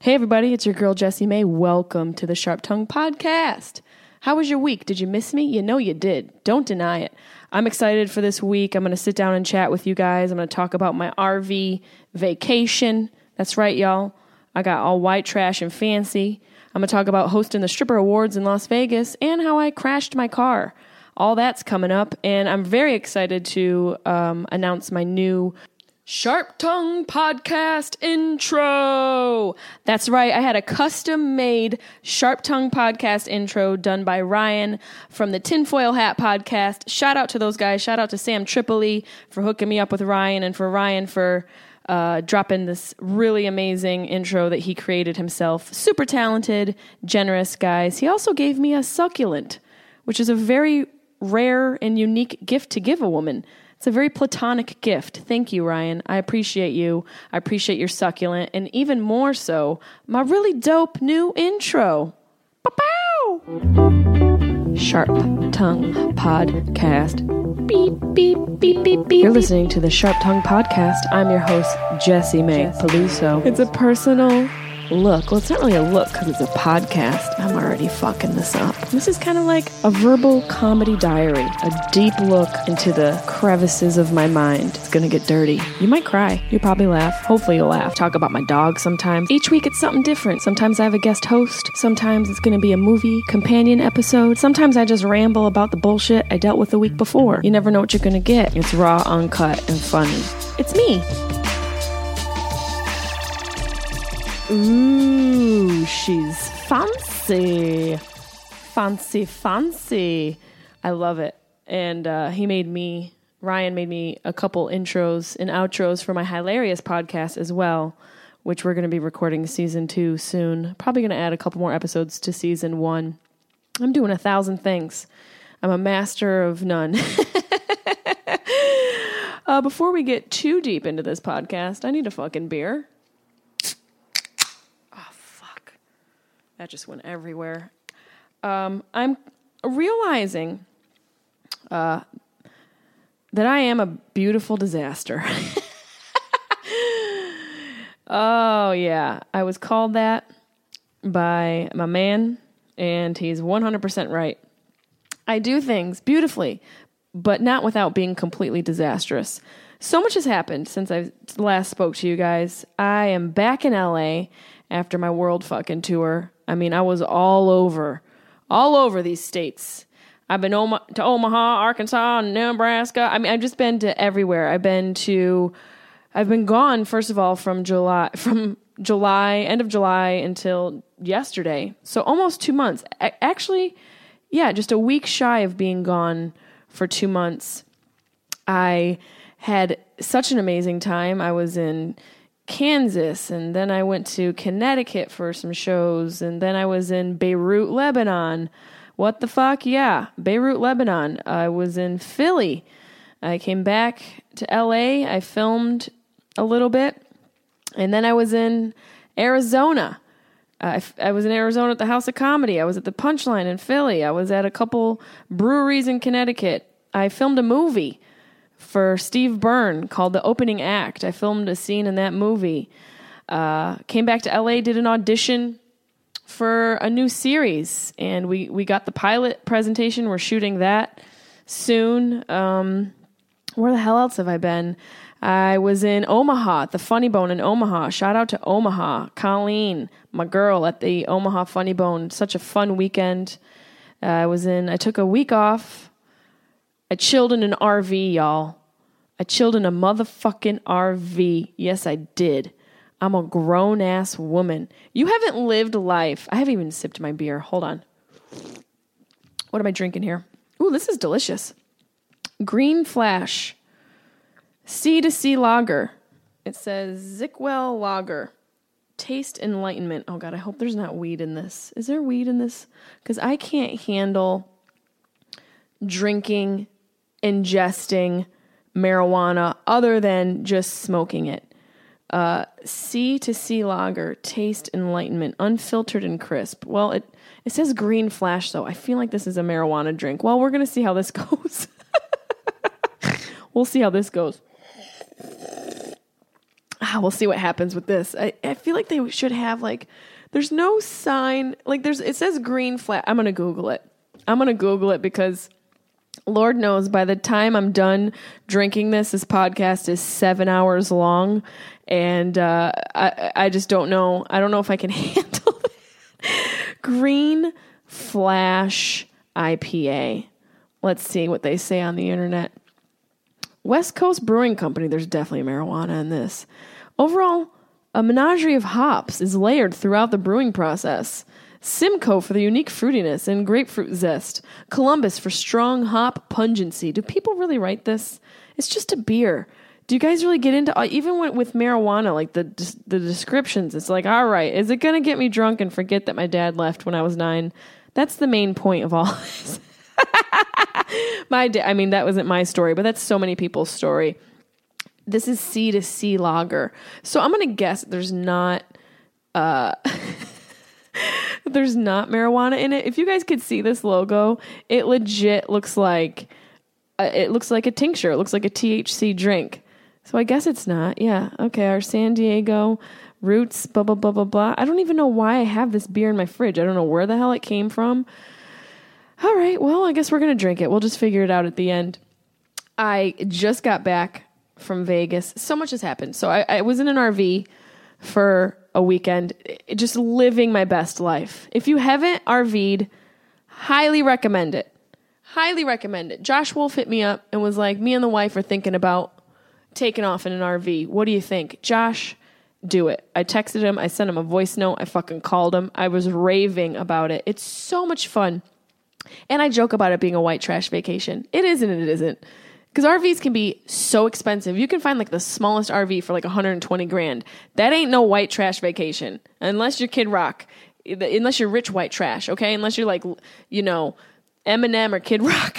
Hey everybody, it's your girl Jessie May. Welcome to the Sharp Tongue Podcast. How was your week? Did you miss me? You know you did. Don't deny it. I'm excited for this week. I'm going to sit down and chat with you guys. I'm going to talk about my RV vacation. That's right, y'all. I got all white trash and fancy. I'm going to talk about hosting the Stripper Awards in Las Vegas and how I crashed my car. All that's coming up, and I'm very excited to announce my new Sharp Tongue Podcast intro. That's right. I had a custom-made Sharp Tongue Podcast intro done by Ryan from the Tinfoil Hat Podcast. Shout out to those guys. Shout out to Sam Tripoli for hooking me up with Ryan, and for Ryan for dropping this really amazing intro that he created himself. Super talented, generous guys. He also gave me a succulent, which is a very rare and unique gift to give a woman. It's a very platonic gift. Thank you, Ryan. I appreciate you. I appreciate your succulent. And even more so, my really dope new intro. Pow! Sharp Tongue Podcast. Beep, beep, beep, beep, beep. You're listening to the Sharp Tongue Podcast. I'm your host, Jessie May Peluso. It's a personal look. Well, it's not really a look because it's a podcast. I'm already fucking this up. This is kind of like a verbal comedy diary, a deep look into the crevices of my mind. It's gonna get dirty. You might cry. You'll probably laugh. Hopefully you'll laugh. Talk about my dog sometimes. Each week it's something different. Sometimes I have a guest host. Sometimes it's gonna be a movie companion episode. Sometimes I just ramble about the bullshit I dealt with the week before. You never know what you're gonna get. It's raw, uncut, and funny. It's me. Ooh, she's fancy. Fancy, fancy. I love it. And Ryan made me a couple intros and outros for my Hilarious podcast as well, which we're going to be recording season 2 soon. Probably going to add a couple more episodes to season 1. I'm doing 1,000 things. I'm a master of none. Before we get too deep into this podcast, I need a fucking beer. That just went everywhere. I'm realizing that I am a beautiful disaster. Oh, yeah. I was called that by my man, and he's 100% right. I do things beautifully, but not without being completely disastrous. So much has happened since I last spoke to you guys. I am back in LA after my world fucking tour. I mean, I was all over these states. I've been to Omaha, Arkansas, Nebraska. I mean, I've just been to everywhere. I've been gone, first of all, from July, end of July until yesterday. So almost 2 months. Actually, yeah, just a week shy of being gone for 2 months. I had such an amazing time. I was in Kansas, and then I went to Connecticut for some shows, and then I was in Beirut, Lebanon. What the fuck? Yeah, Beirut, Lebanon. I was in Philly. I came back to LA. I filmed a little bit, and then I was in Arizona. I was in Arizona at the House of Comedy. I was at the Punchline in Philly. I was at a couple breweries in Connecticut. I filmed a movie for Steve Byrne called The Opening Act. I filmed a scene in that movie. Came back to LA, did an audition for a new series, and we got the pilot presentation. We're shooting that soon. Where the hell else have I been? I was in Omaha, at the Funny Bone in Omaha. Shout out to Omaha. Colleen, my girl at the Omaha Funny Bone. Such a fun weekend. I took a week off. I chilled in an RV, y'all. I chilled in a motherfucking RV. Yes, I did. I'm a grown-ass woman. You haven't lived life. I haven't even sipped my beer. Hold on. What am I drinking here? Ooh, this is delicious. Green Flash. C2C Lager. It says Zickwell Lager. Taste Enlightenment. Oh, God, I hope there's not weed in this. Is there weed in this? Because I can't handle drinking, ingesting marijuana other than just smoking it. C2C Lager, Taste Enlightenment, unfiltered and crisp. Well, it says Green Flash, though. I feel like this is a marijuana drink. Well, we're going to see how this goes. We'll see how this goes. we'll see what happens with this. I feel like they should have like, there's no sign, like it says green flash. I'm going to Google it because Lord knows by the time I'm done drinking this podcast is 7 hours long. And I just don't know. I don't know if I can handle it. Green Flash IPA. Let's see what they say on the internet. West Coast Brewing Company. There's definitely marijuana in this. Overall, a menagerie of hops is layered throughout the brewing process. Simcoe for the unique fruitiness and grapefruit zest. Columbus for strong hop pungency. Do people really write this? It's just a beer. Do you guys really get into, even with marijuana, like the descriptions, it's like, all right, is it going to get me drunk and forget that my dad left when I was 9? That's the main point of all this. That wasn't my story, but that's so many people's story. This is C2C lager. So I'm going to guess there's not marijuana in it. If you guys could see this logo, it legit looks like a tincture. It looks like a THC drink. So I guess it's not. Yeah. Okay. Our San Diego roots, blah, blah, blah, blah, blah. I don't even know why I have this beer in my fridge. I don't know where the hell it came from. All right. Well, I guess we're going to drink it. We'll just figure it out at the end. I just got back from Vegas. So much has happened. So I was in an RV for a weekend, just living my best life. If you haven't RV'd, highly recommend it. Highly recommend it. Josh Wolf hit me up and was like, me and the wife are thinking about taking off in an RV. What do you think? Josh, do it. I texted him. I sent him a voice note. I fucking called him. I was raving about it. It's so much fun. And I joke about it being a white trash vacation. It is and it isn't. Because RVs can be so expensive. You can find like the smallest RV for like $120,000. That ain't no white trash vacation. Unless you're Kid Rock. Unless you're rich white trash, okay? Unless you're like, Eminem or Kid Rock.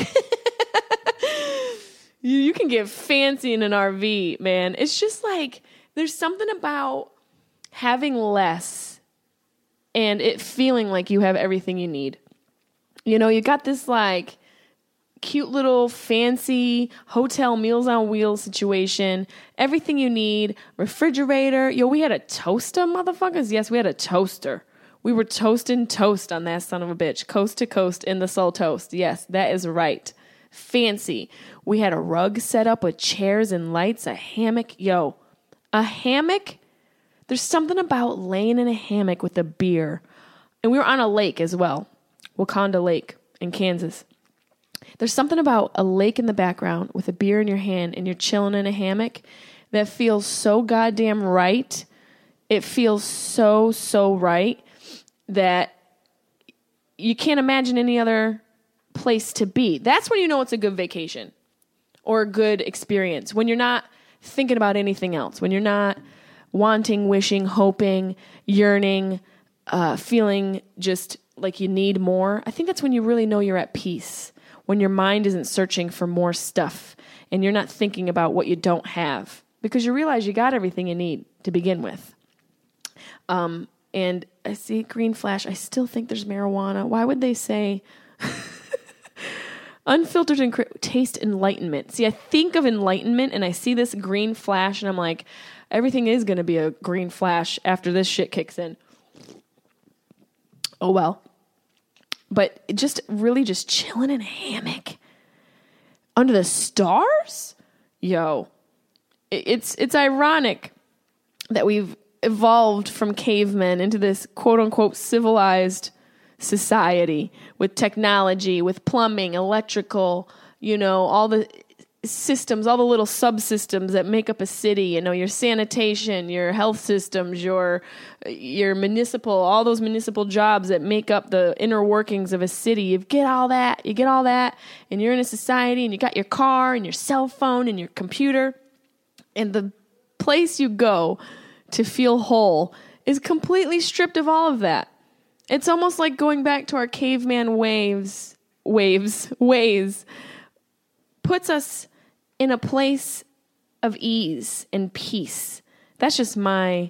You can get fancy in an RV, man. It's just like, there's something about having less and it feeling like you have everything you need. You got this like cute little fancy hotel Meals on Wheels situation. Everything you need. Refrigerator. We had a toaster, motherfuckers. Yes, we had a toaster. We were toasting toast on that son of a bitch. Coast to coast in the soul toast. Yes, that is right. Fancy. We had a rug set up with chairs and lights, a hammock. A hammock? There's something about laying in a hammock with a beer. And we were on a lake as well. Wakanda Lake in Kansas. There's something about a lake in the background with a beer in your hand and you're chilling in a hammock that feels so goddamn right. It feels so, so right that you can't imagine any other place to be. That's when you know it's a good vacation or a good experience. When you're not thinking about anything else. When you're not wanting, wishing, hoping, yearning, feeling just like you need more. I think that's when you really know you're at peace. When your mind isn't searching for more stuff and you're not thinking about what you don't have because you realize you got everything you need to begin with. And I see Green Flash. I still think there's marijuana. Why would they say unfiltered and taste enlightenment? See, I think of enlightenment and I see this Green Flash and I'm like, everything is going to be a green flash after this shit kicks in. Oh, well. But just really just chilling in a hammock under the stars? It's ironic that we've evolved from cavemen into this quote-unquote civilized society with technology, with plumbing, electrical, all the systems, all the little subsystems that make up a city, your sanitation, your health systems, your municipal, all those municipal jobs that make up the inner workings of a city. You get all that, and you're in a society, and you got your car, and your cell phone, and your computer, and the place you go to feel whole is completely stripped of all of that. It's almost like going back to our caveman ways, puts us in a place of ease and peace. That's my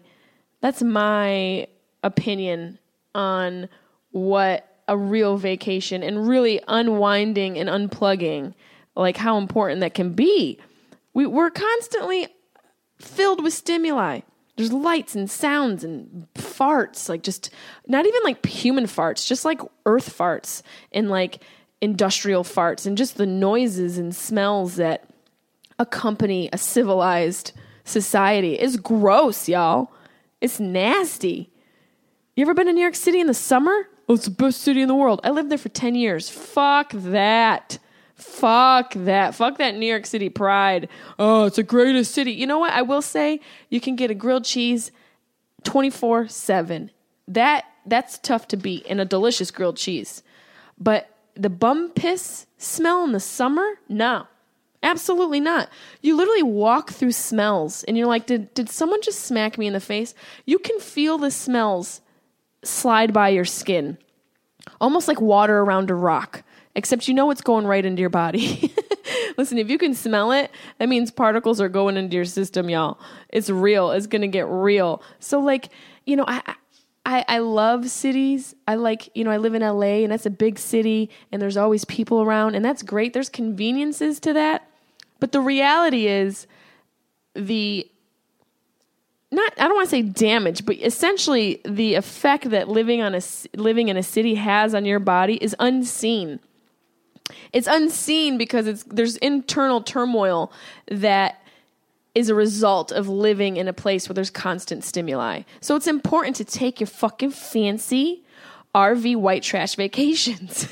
opinion on what a real vacation and really unwinding and unplugging, like how important that can be. We're constantly filled with stimuli. There's lights and sounds and farts, like just not even like human farts, just like earth farts and like industrial farts and just the noises and smells that accompany a civilized society. It's gross, y'all. It's nasty. You ever been to New York City in the summer? Oh, it's the best city in the world. I lived there for 10 years. Fuck that. Fuck that. Fuck that New York City pride. Oh, it's the greatest city. You know what? I will say you can get a grilled cheese 24/7. That's tough to beat, and a delicious grilled cheese. But the bum piss smell in the summer? No. Absolutely not. You literally walk through smells and you're like, did someone just smack me in the face? You can feel the smells slide by your skin. Almost like water around a rock. Except you know it's going right into your body. Listen, if you can smell it, that means particles are going into your system, y'all. It's real. It's going to get real. So like, you know, I love cities. I like, you know, I live in LA and that's a big city and there's always people around and that's great. There's conveniences to that. But the reality is I don't want to say damage, but essentially the effect that living in a city has on your body is unseen. It's unseen because there's internal turmoil that is a result of living in a place where there's constant stimuli. So it's important to take your fucking fancy RV white trash vacations.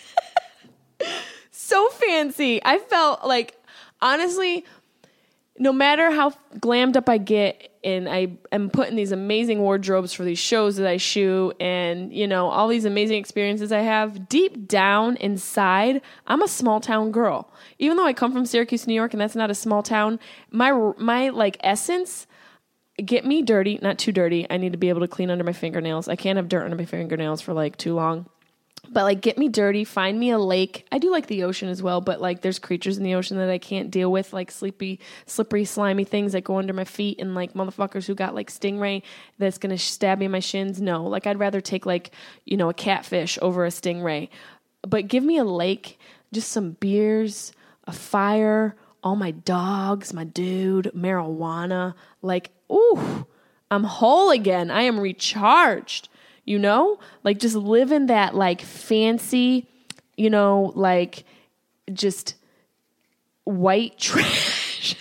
So fancy. I felt like, honestly, no matter how glammed up I get and I am put in these amazing wardrobes for these shows that I shoot and, you know, all these amazing experiences I have, deep down inside, I'm a small town girl. Even though I come from Syracuse, New York, and that's not a small town, my like essence, get me dirty, not too dirty. I need to be able to clean under my fingernails. I can't have dirt under my fingernails for like too long. But like, get me dirty, find me a lake. I do like the ocean as well, but like there's creatures in the ocean that I can't deal with, like slippery, slimy things that go under my feet and like motherfuckers who got like stingray that's going to stab me in my shins. No, like I'd rather take like, you know, a catfish over a stingray. But give me a lake, just some beers, a fire, all my dogs, my dude, marijuana. Like, ooh, I'm whole again. I am recharged. You know, like just living that like fancy, you know, like just white trash.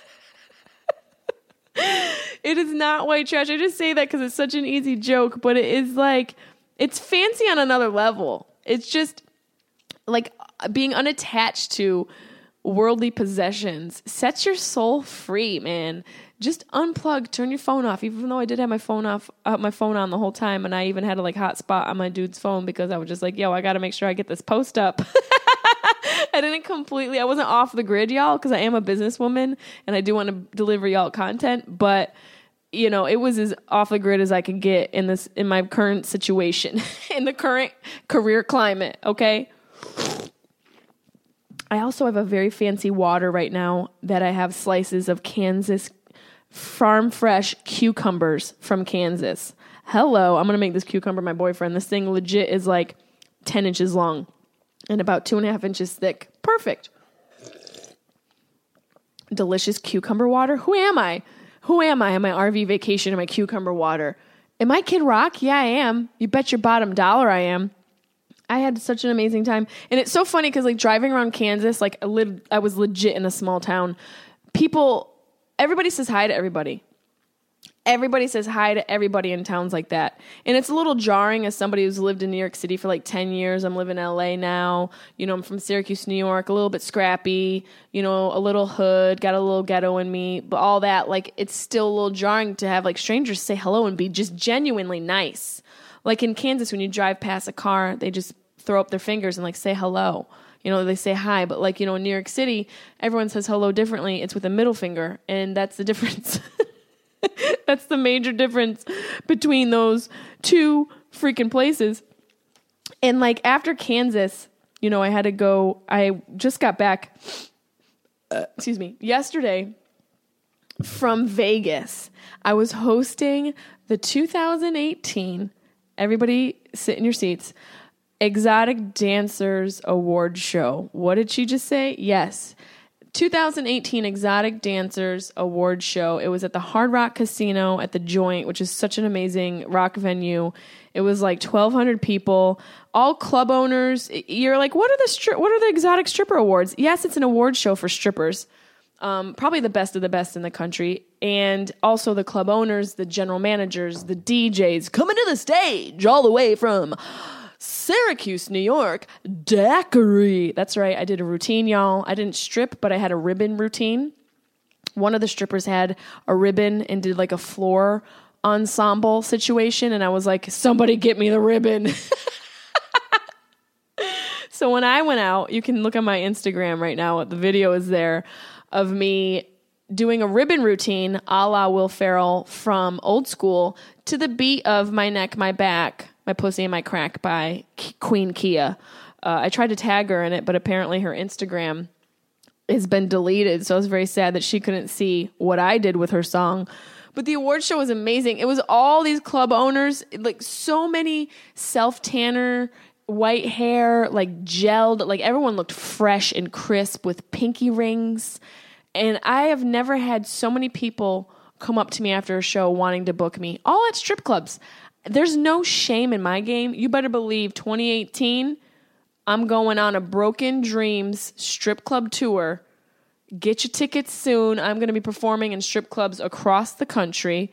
It is not white trash. I just say that because it's such an easy joke, but it is like, it's fancy on another level. It's just like being unattached to worldly possessions sets your soul free, man. Just unplug, turn your phone off. Even though I did have my phone on the whole time, and I even had a like hotspot on my dude's phone because I was just like, yo, I got to make sure I get this post up. I wasn't off the grid, y'all, because I am a businesswoman and I do want to deliver y'all content. But you know, it was as off the grid as I could get in my current situation, in the current career climate. Okay. I also have a very fancy water right now that I have slices of Kansas farm fresh cucumbers from Kansas. Hello, I'm going to make this cucumber my boyfriend. This thing legit is like 10 inches long and about 2.5 inches thick. Perfect. Delicious cucumber water. Who am I? On my RV vacation in my cucumber water? Am I Kid Rock? Yeah, I am. You bet your bottom dollar I am. I had such an amazing time. And it's so funny because like driving around Kansas, like I was legit in a small town. Everybody says hi to everybody. Everybody says hi to everybody in towns like that. And it's a little jarring as somebody who's lived in New York City for like 10 years. I'm living in LA now. You know, I'm from Syracuse, New York, a little bit scrappy, you know, a little hood, got a little ghetto in me, but all that, like, it's still a little jarring to have like strangers say hello and be just genuinely nice. Like in Kansas, when you drive past a car, they just throw up their fingers and like say hello. You know, they say hi, but like, you know, in New York City, everyone says hello differently. It's with a middle finger, and that's the difference. That's the major difference between those two freaking places. And like after Kansas, you know, I just got back, yesterday from Vegas. I was hosting the 2018, everybody sit in your seats, Exotic Dancers Award Show. What did she just say? Yes. 2018 Exotic Dancers Award Show. It was at the Hard Rock Casino at the Joint, which is such an amazing rock venue. It was like 1,200 people, all club owners. You're like, what are the Exotic Stripper Awards? Yes, it's an award show for strippers. Probably the best of the best in the country. And also the club owners, the general managers, the DJs coming to the stage all the way from Syracuse, New York, Daiquiri. That's right. I did a routine, y'all. I didn't strip, but I had a ribbon routine. One of the strippers had a ribbon and did like a floor ensemble situation. And I was like, somebody get me the ribbon. So when I went out, you can look on my Instagram right now. The video is there of me doing a ribbon routine a la Will Ferrell from Old School to the beat of My Neck, My Back, My Pussy and My Crack by Queen Kia. I tried to tag her in it, but apparently her Instagram has been deleted, so I was very sad that she couldn't see what I did with her song. But the award show was amazing. It was all these club owners, like so many self-tanner, white hair, like gelled, like everyone looked fresh and crisp with pinky rings. And I have never had so many people come up to me after a show wanting to book me, all at strip clubs. There's no shame in my game. You better believe 2018, I'm going on a Broken Dreams strip club tour. Get your tickets soon. I'm going to be performing in strip clubs across the country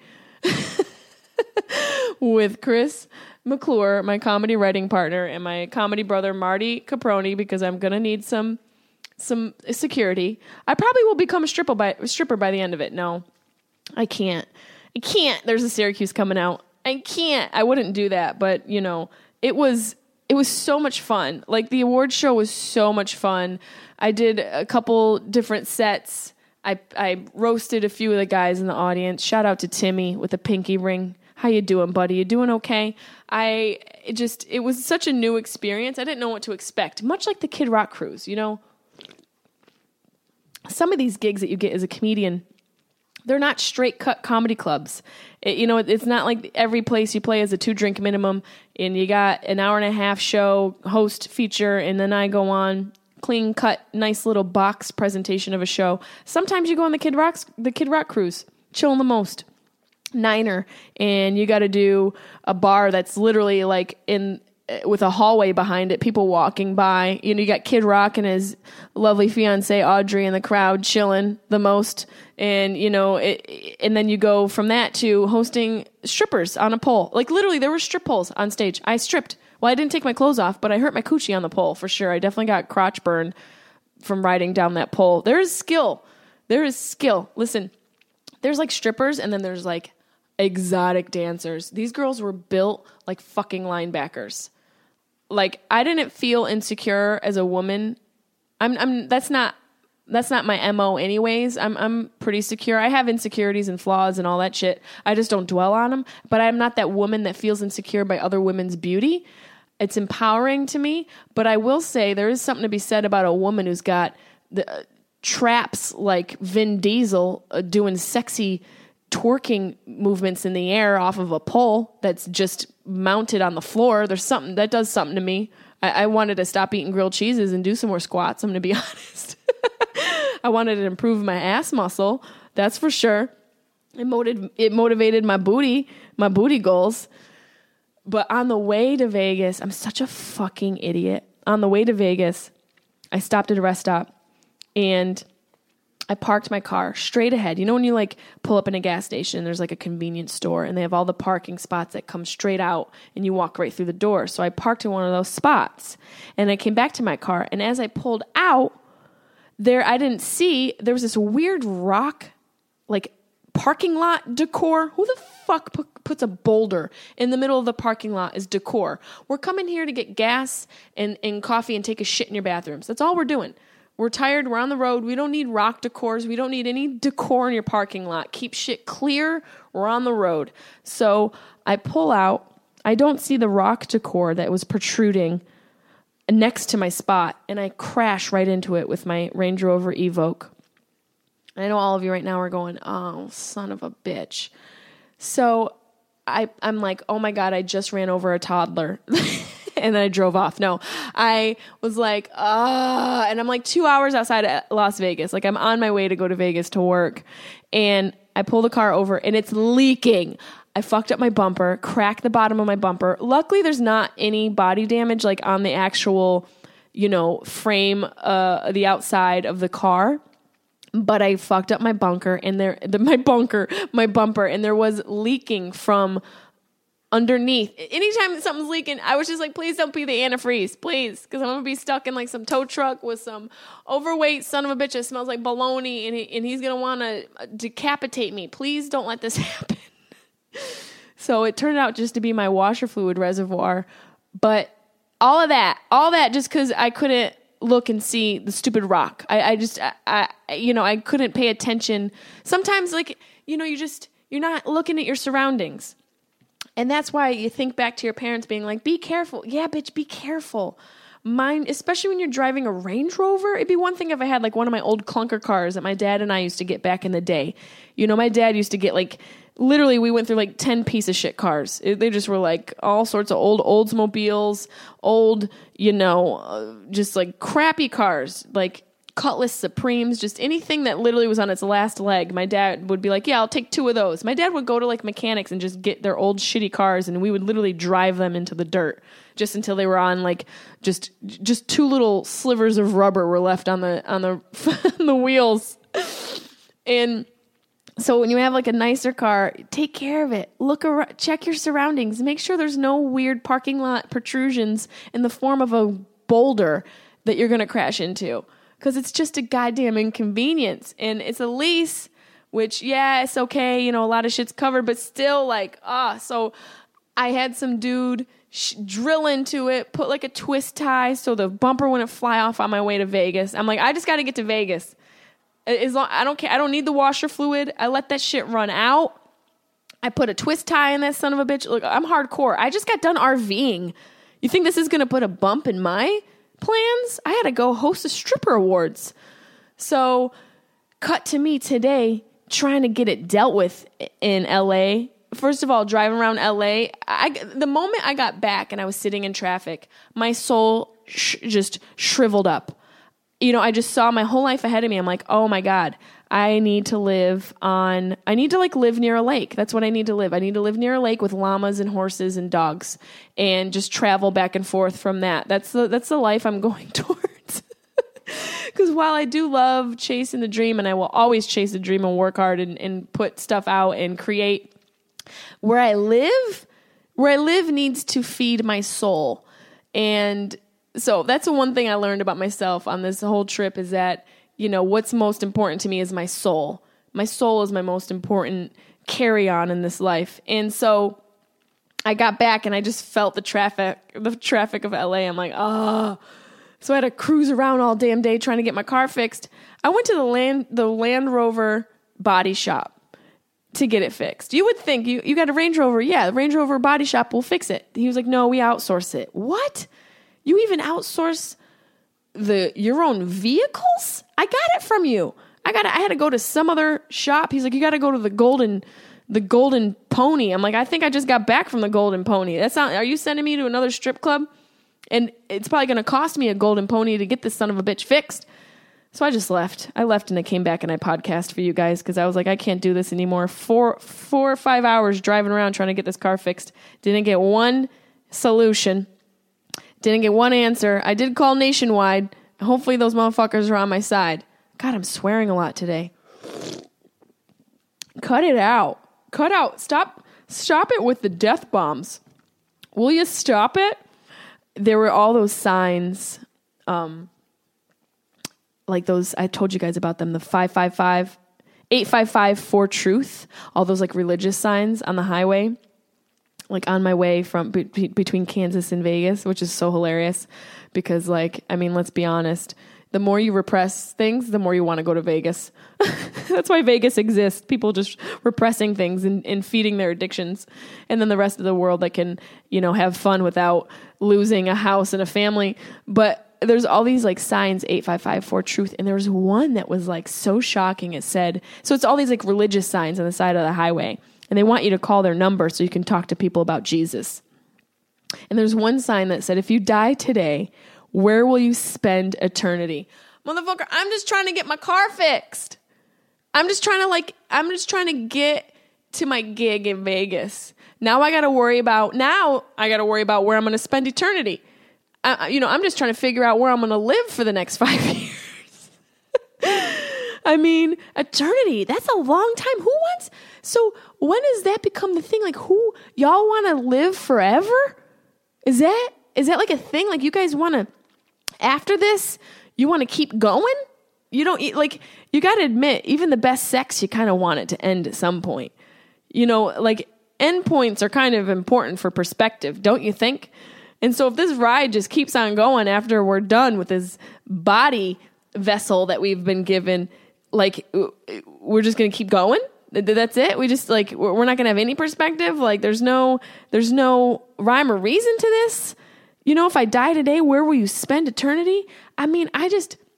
with Chris McClure, my comedy writing partner, and my comedy brother, Marty Caproni, because I'm going to need some security. I probably will become a stripper by the end of it. No, I can't. There's a Syracuse coming out. I can't. I wouldn't do that. But, you know, it was so much fun. Like, the award show was so much fun. I did a couple different sets. I roasted a few of the guys in the audience. Shout out to Timmy with a pinky ring. How you doing, buddy? You doing okay? It was such a new experience. I didn't know what to expect. Much like the Kid Rock cruise, you know? Some of these gigs that you get as a comedian, they're not straight cut comedy clubs. It's not like every place you play is a 2-drink minimum and you got an hour and a half show, host, feature, and then I go on clean cut, nice little box presentation of a show. Sometimes you go on the Kid Rock cruise, chilling the most. Niner, and you got to do a bar that's literally like with a hallway behind it, people walking by. You know, you got Kid Rock and his lovely fiance Audrey in the crowd chilling the most, and you know, and then you go from that to hosting strippers on a pole. Like literally, there were strip poles on stage. I stripped. Well, I didn't take my clothes off, but I hurt my coochie on the pole for sure. I definitely got crotch burn from riding down that pole. There is skill. Listen, there's like strippers, and then there's like exotic dancers. These girls were built like fucking linebackers. Like, I didn't feel insecure as a woman. That's not my MO anyways. I'm pretty secure. I have insecurities and flaws and all that shit. I just don't dwell on them. But I'm not that woman that feels insecure by other women's beauty. It's empowering to me. But I will say there is something to be said about a woman who's got the traps like Vin Diesel doing sexy twerking movements in the air off of a pole that's just mounted on the floor. There's something that does something to me. I wanted to stop eating grilled cheeses and do some more squats. I'm going to be honest. I wanted to improve my ass muscle. That's for sure. It motivated my booty goals. But on the way to Vegas, I'm such a fucking idiot. On the way to Vegas, I stopped at a rest stop and I parked my car straight ahead. You know when you like pull up in a gas station, there's like a convenience store and they have all the parking spots that come straight out and you walk right through the door. So I parked in one of those spots and I came back to my car. And as I pulled out there, I didn't see, there was this weird rock, like parking lot decor. Who the fuck puts a boulder in the middle of the parking lot as decor? We're coming here to get gas and coffee and take a shit in your bathrooms. That's all we're doing. We're tired. We're on the road. We don't need rock decors. We don't need any decor in your parking lot. Keep shit clear. We're on the road. So I pull out. I don't see the rock decor that was protruding next to my spot, and I crash right into it with my Range Rover Evoque. I know all of you right now are going, oh, son of a bitch. So I'm like, oh my God, I just ran over a toddler. And then I drove off. No, I was like, and I'm like 2 hours outside of Las Vegas. Like I'm on my way to go to Vegas to work. And I pull the car over and it's leaking. I fucked up my bumper, cracked the bottom of my bumper. Luckily, there's not any body damage like on the actual, frame, the outside of the car. But I fucked up my bumper, and my bumper, and there was leaking from underneath. Anytime something's leaking, I was just like, please don't be the antifreeze, please, because I'm gonna be stuck in like some tow truck with some overweight son of a bitch that smells like baloney, and he's gonna want to decapitate me. Please don't let this happen. So it turned out just to be my washer fluid reservoir, but all that just because I couldn't look and see the stupid rock. I couldn't pay attention. Sometimes, like, you're not looking at your surroundings. And that's why you think back to your parents being like, be careful. Yeah, bitch, be careful. Especially when you're driving a Range Rover. It'd be one thing if I had like one of my old clunker cars that my dad and I used to get back in the day. My dad used to get like, literally we went through like 10 piece of shit cars. They just were like all sorts of old Oldsmobiles, old, just like crappy cars, like Cutlass Supremes, just anything that literally was on its last leg. My dad would be like, yeah, I'll take 2 of those. My dad would go to like mechanics and just get their old shitty cars, and we would literally drive them into the dirt just until they were on like just 2 little slivers of rubber were left on the the wheels. And so when you have like a nicer car, take care of it. Look around, check your surroundings. Make sure there's no weird parking lot protrusions in the form of a boulder that you're going to crash into. Because it's just a goddamn inconvenience. And it's a lease, which, yeah, it's okay. A lot of shit's covered, but still like, so I had some dude drill into it, put like a twist tie so the bumper wouldn't fly off on my way to Vegas. I'm like, I just got to get to Vegas. I don't care. I don't need the washer fluid. I let that shit run out. I put a twist tie in that son of a bitch. Look, I'm hardcore. I just got done RVing. You think this is going to put a bump in my plans? I had to go host a stripper awards. So cut to me today trying to get it dealt with in LA. First of all, driving around LA, the moment I got back and I was sitting in traffic, my soul just shriveled up. I just saw my whole life ahead of me. I'm like, oh my God, I need to live near a lake. That's what I need to live. I need to live near a lake with llamas and horses and dogs and just travel back and forth from that. That's the life I'm going towards. Because while I do love chasing the dream, and I will always chase the dream and work hard and put stuff out and create, where I live needs to feed my soul. And so that's the one thing I learned about myself on this whole trip is that, what's most important to me is my soul. My soul is my most important carry-on in this life. And so I got back and I just felt the traffic of LA. I'm like, So I had to cruise around all damn day trying to get my car fixed. I went to the Land Rover body shop to get it fixed. You would think you got a Range Rover. Yeah, the Range Rover body shop will fix it. He was like, no, we outsource it. What? You even outsource your own vehicles? I got it from you. I had to go to some other shop. He's like, you got to go to the Golden Pony. I'm like, I think I just got back from the Golden Pony. Are you sending me to another strip club? And it's probably going to cost me a Golden Pony to get this son of a bitch fixed. So I just left. I left and I came back and I podcast for you guys because I was like, I can't do this anymore. 4 or 5 hours driving around trying to get this car fixed. Didn't get one solution. Didn't get one answer. I did call Nationwide. Hopefully those motherfuckers are on my side. God, I'm swearing a lot today. Cut it out. Cut out. Stop it with the death bombs. Will you stop it? There were all those signs, like those, I told you guys about them, the 555, 855 for truth, all those like religious signs on the highway. Like on my way from between Kansas and Vegas, which is so hilarious because let's be honest, the more you repress things, the more you want to go to Vegas. That's why Vegas exists. People just repressing things and feeding their addictions. And then the rest of the world that can, have fun without losing a house and a family. But there's all these like signs, 855 for truth. And there was one that was like so shocking. It said, so it's all these like religious signs on the side of the highway. And they want you to call their number so you can talk to people about Jesus. And there's one sign that said, if you die today, where will you spend eternity? Motherfucker, I'm just trying to get my car fixed. I'm just trying to get to my gig in Vegas. Now I got to worry about where I'm going to spend eternity. I'm just trying to figure out where I'm going to live for the next 5 years. I mean, eternity, that's a long time. So when does that become the thing? Like, who, y'all want to live forever? Is that like a thing? Like, you guys want to, after this, you want to keep going? You got to admit, even the best sex, you kind of want it to end at some point. Like, endpoints are kind of important for perspective, don't you think? And so if this ride just keeps on going after we're done with this body vessel that we've been given, like, we're just going to keep going? That's it? We just, like, we're not going to have any perspective? Like, there's no rhyme or reason to this? If I die today, where will you spend eternity? I mean, I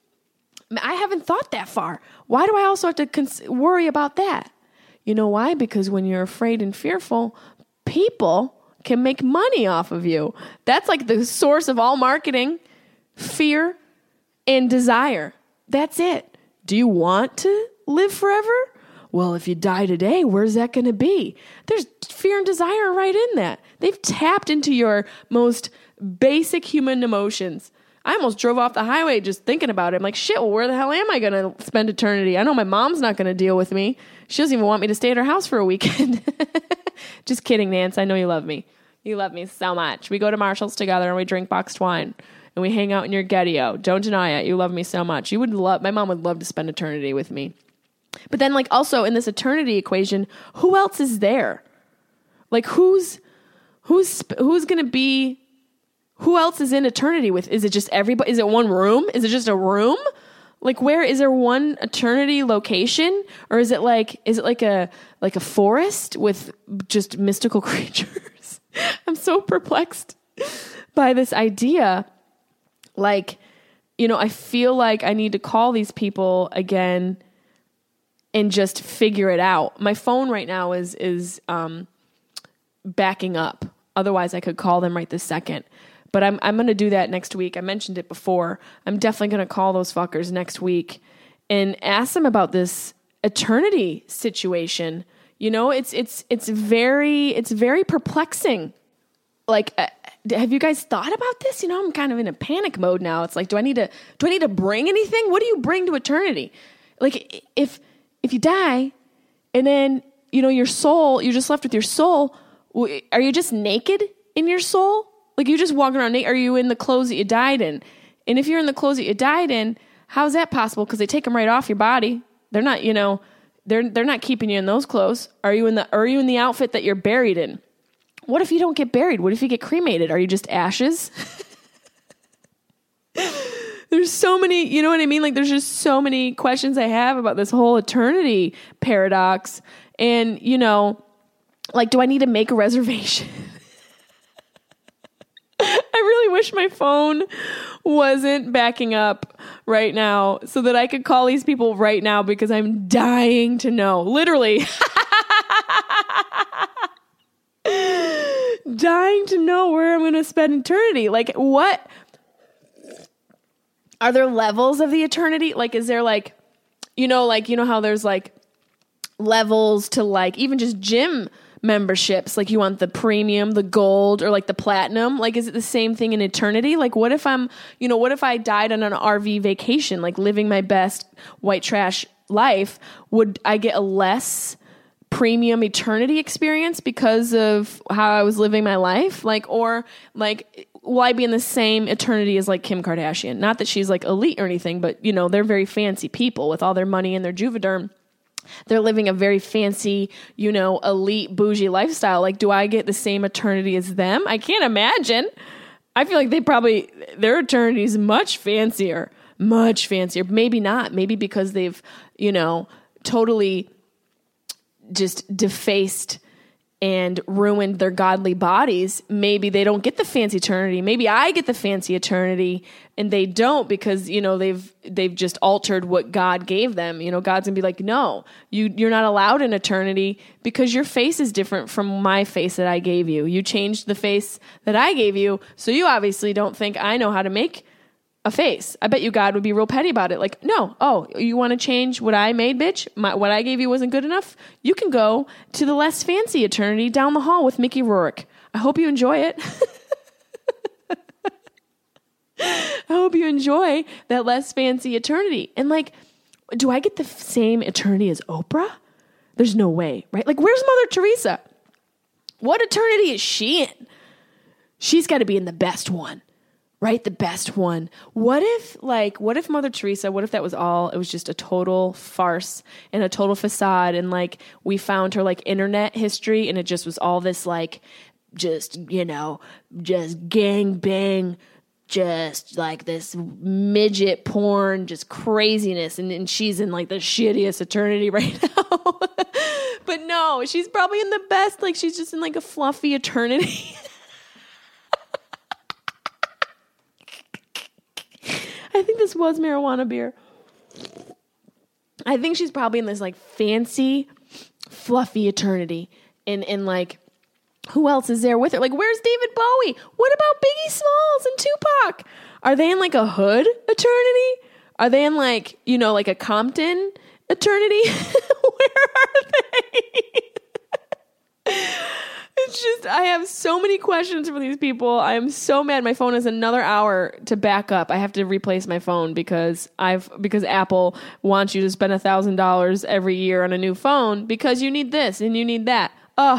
haven't thought that far. Why do I also have to worry about that? You know why? Because when you're afraid and fearful, people can make money off of you. That's like the source of all marketing, fear and desire. That's it. Do you want to live forever? Well, if you die today, where's that going to be? There's fear and desire right in that. They've tapped into your most basic human emotions. I almost drove off the highway just thinking about it. I'm like, shit, well, where the hell am I going to spend eternity? I know my mom's not going to deal with me. She doesn't even want me to stay at her house for a weekend. Just kidding, Nance. I know you love me. You love me so much. We go to Marshall's together and we drink boxed wine and we hang out in your Getio. Don't deny it. You love me so much. My mom would love to spend eternity with me. But then, like, also in this eternity equation, who else is there? Like, who's going to be, who else is in eternity with? Is it just everybody? Is it one room? Is it just a room? Like, where is there one eternity location? Or is it like a forest with just mystical creatures? I'm so perplexed by this idea. Like, I feel like I need to call these people again and just figure it out. My phone right now is backing up. Otherwise, I could call them right this second. But I'm going to do that next week. I mentioned it before. I'm definitely going to call those fuckers next week and ask them about this eternity situation. It's very perplexing. Like, have you guys thought about this? I'm kind of in a panic mode now. It's like, do I need to bring anything? What do you bring to eternity? Like, if you die and then, your soul, you're just left with your soul, are you just naked in your soul? Like, you just walking around naked? Are you in the clothes that you died in? And if you're in the clothes that you died in, how's that possible? Because they take them right off your body. They're not, they're not keeping you in those clothes. Are you in the outfit that you're buried in? What if you don't get buried? What if you get cremated? Are you just ashes? There's so many, you know what I mean? Like, there's just so many questions I have about this whole eternity paradox. And, like, do I need to make a reservation? I really wish my phone wasn't backing up right now so that I could call these people right now because I'm dying to know. Literally. Dying to know where I'm going to spend eternity. Like, what? Are there levels of the eternity? Like, is there like how there's like levels to like even just gym memberships? Like, you want the premium, the gold, or like the platinum? Like, is it the same thing in eternity? Like, what if I died on an RV vacation, like living my best white trash life? Would I get a less premium eternity experience because of how I was living my life? Like, or like, will I be in the same eternity as like Kim Kardashian? Not that she's like elite or anything, but they're very fancy people with all their money and their Juvederm. They're living a very fancy, elite bougie lifestyle. Like, do I get the same eternity as them? I can't imagine. I feel like their eternity is much fancier. Maybe not. Maybe because they've, totally just defaced and ruined their godly bodies, maybe they don't get the fancy eternity. Maybe I get the fancy eternity and they don't, because, they've just altered what God gave them. God's gonna be like, no, you're not allowed an eternity because your face is different from my face that I gave you. You changed the face that I gave you. So you obviously don't think I know how to make a face. I bet you God would be real petty about it. Like, no, you want to change what I made, bitch? What I gave you wasn't good enough? You can go to the less fancy eternity down the hall with Mickey Rourke. I hope you enjoy it. I hope you enjoy that less fancy eternity. And like, do I get the same eternity as Oprah? There's no way, right? Like, where's Mother Teresa? What eternity is she in? She's got to be in the best one. Right? The best one. What if Mother Teresa, what if that was all, it was just a total farce and a total facade, and like we found her like internet history and it just was all this like, just gang bang, just like this midget porn, just craziness. And she's in like the shittiest eternity right now. But no, she's probably in the best, like she's just in like a fluffy eternity. I think this was marijuana beer. I think she's probably in this like fancy, fluffy eternity. And like, who else is there with her? Like, where's David Bowie? What about Biggie Smalls and Tupac? Are they in like a hood eternity? Are they in like, like a Compton eternity? Where are they? It's just, I have so many questions for these people. I am so mad. My phone has another hour to back up. I have to replace my phone because Apple wants you to spend $1,000 every year on a new phone because you need this and you need that.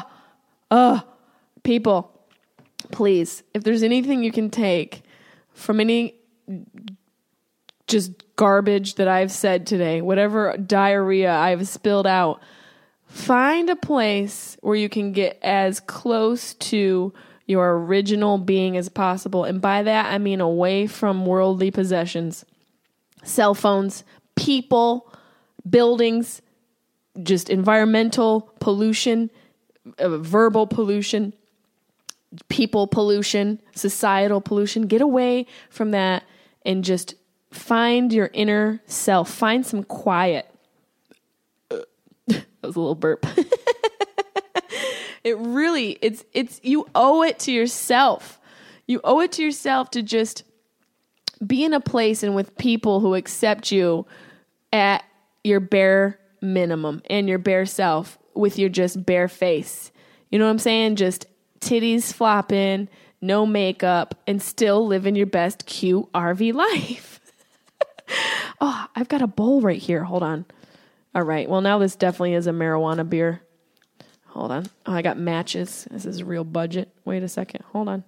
People, please, if there's anything you can take from any just garbage that I've said today, whatever diarrhea I've spilled out, find a place where you can get as close to your original being as possible. And by that, I mean away from worldly possessions, cell phones, people, buildings, just environmental pollution, verbal pollution, people pollution, societal pollution. Get away from that and just find your inner self. Find some quiet. That was a little burp. It's you owe it to yourself. You owe it to yourself to just be in a place and with people who accept you at your bare minimum and your bare self with your just bare face. You know what I'm saying? Just titties flopping, no makeup, and still living your best cute RV life. Oh, I've got a bowl right here. Hold on. All right. Well, now this definitely is a marijuana beer. Hold on. Oh, I got matches. This is a real budget. Wait a second. Hold on.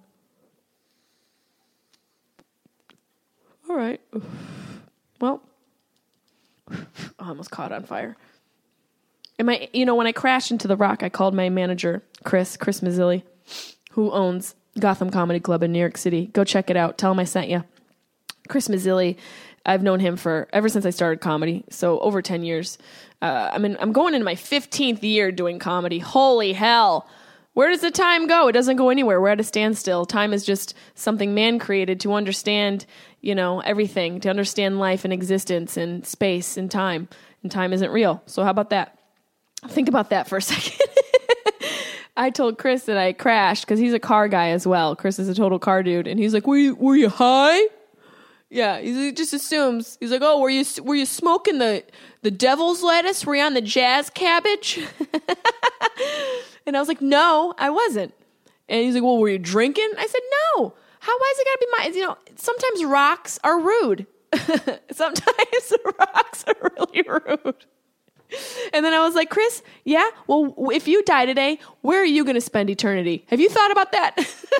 All right. Well, I almost caught on fire. When I crashed into the rock, I called my manager, Chris Mazzilli, who owns Gotham Comedy Club in New York City. Go check it out. Tell him I sent you. Chris Mazzilli. I've known him ever since I started comedy, so over 10 years. I'm going into my 15th year doing comedy. Holy hell. Where does the time go? It doesn't go anywhere. We're at a standstill. Time is just something man created to understand, everything, to understand life and existence and space and time. And time isn't real. So how about that? Think about that for a second. I told Chris that I crashed because he's a car guy as well. Chris is a total car dude. And he's like, were you high? Yeah, he just assumes. He's like, oh, were you smoking the devil's lettuce? Were you on the jazz cabbage? And I was like, no, I wasn't. And he's like, well, were you drinking? I said, no. How why is it gotta be my? Sometimes rocks are rude. Sometimes rocks are really rude. And then I was like, Chris, yeah, well, if you die today, where are you going to spend eternity? Have you thought about that?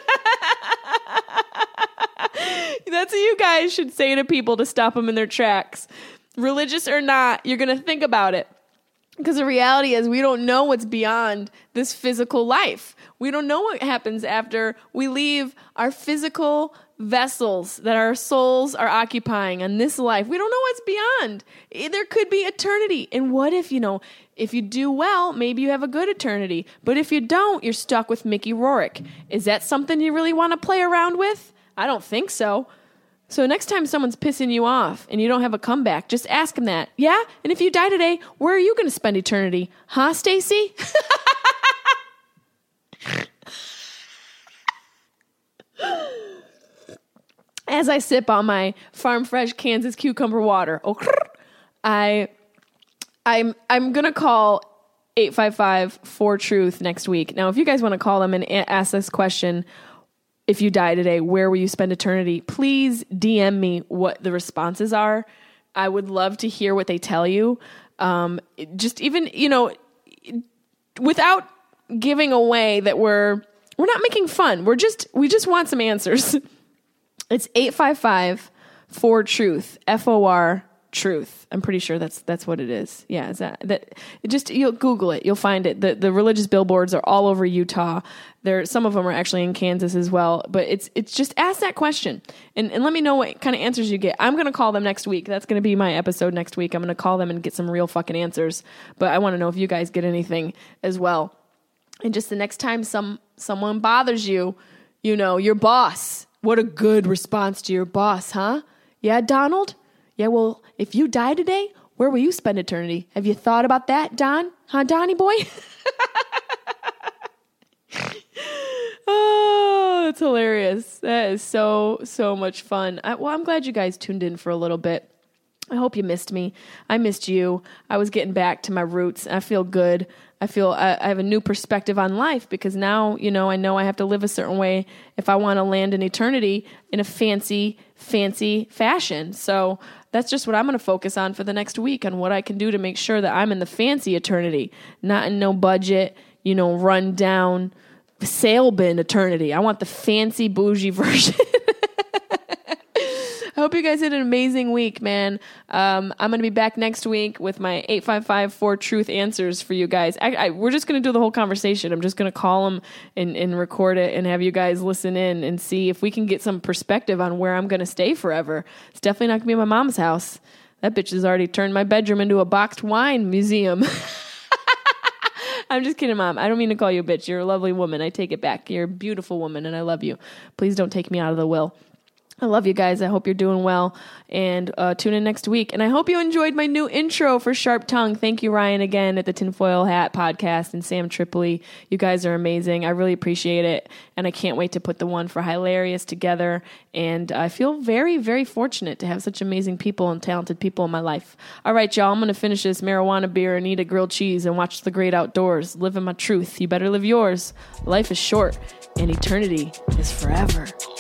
That's what you guys should say to people to stop them in their tracks. Religious or not, you're going to think about it. Because the reality is we don't know what's beyond this physical life. We don't know what happens after we leave our physical vessels that our souls are occupying in this life. We don't know what's beyond. There could be eternity. And what if, if you do well, maybe you have a good eternity. But if you don't, you're stuck with Mickey Rourke. Is that something you really want to play around with? I don't think so. So next time someone's pissing you off and you don't have a comeback, just ask them that. Yeah? And if you die today, where are you going to spend eternity? Huh, Stacy? As I sip on my Farm Fresh Kansas cucumber water, I'm going to call 855-4-TRUTH next week. Now, if you guys want to call them and ask this question, if you die today, where will you spend eternity? Please DM me what the responses are. I would love to hear what they tell you. Just even, without giving away that we're not making fun. we just want some answers. It's 855-4-TRUTH, FOR truth. I'm pretty sure that's what it is. Yeah, is that you'll Google it, you'll find it. The religious billboards are all over Utah. Some of them are actually in Kansas as well. But it's just ask that question and let me know what kind of answers you get. I'm gonna call them next week. That's gonna be my episode next week. I'm gonna call them and get some real fucking answers. But I want to know if you guys get anything as well. And just the next time someone bothers you, your boss. What a good response to your boss, huh? Yeah, Donald? Yeah, well, if you die today, where will you spend eternity? Have you thought about that, Don? Huh, Donnie boy? Oh, it's hilarious. That is so much fun. I'm glad you guys tuned in for a little bit. I hope you missed me. I missed you. I was getting back to my roots. I feel good. I feel I have a new perspective on life because now, I know I have to live a certain way if I want to land in eternity in a fancy fashion. So that's just what I'm going to focus on for the next week, on what I can do to make sure that I'm in the fancy eternity, not in no budget, run down sale bin eternity. I want the fancy bougie version. I hope you guys had an amazing week, man. I'm going to be back next week with my 855-4-TRUTH answers for you guys. We're just going to do the whole conversation. I'm just going to call them and record it and have you guys listen in and see if we can get some perspective on where I'm going to stay forever. It's definitely not going to be my mom's house. That bitch has already turned my bedroom into a boxed wine museum. I'm just kidding, Mom. I don't mean to call you a bitch. You're a lovely woman. I take it back. You're a beautiful woman, and I love you. Please don't take me out of the will. I love you guys. I hope you're doing well, and tune in next week. And I hope you enjoyed my new intro for Sharp Tongue. Thank you, Ryan, again at the Tinfoil Hat Podcast, and Sam Tripoli. You guys are amazing. I really appreciate it, and I can't wait to put the one for Hilarious together. And I feel very, very fortunate to have such amazing people and talented people in my life. All right, y'all, I'm going to finish this marijuana beer and eat a grilled cheese and watch the great outdoors. Living my truth. You better live yours. Life is short, and eternity is forever.